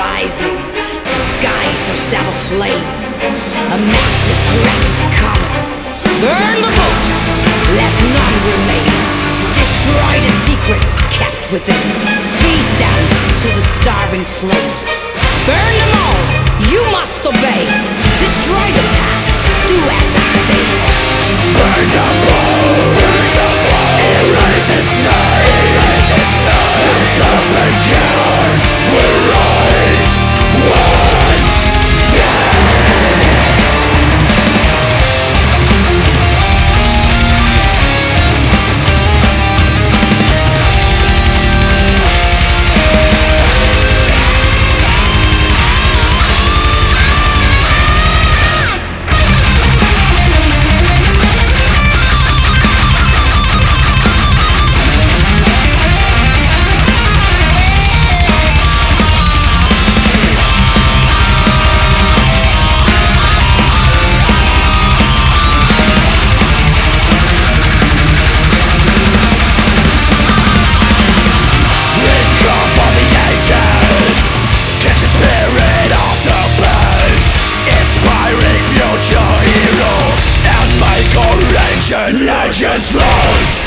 rising, the skies are set aflame. A massive threat is coming. Burn the books, let none remain. Destroy the secrets kept within. Feed them to the starving flames. Burn them all, you must obey. Destroy the past, do as I say. Burn the books, erase its name. The serpent god will rise one day. Legends lost.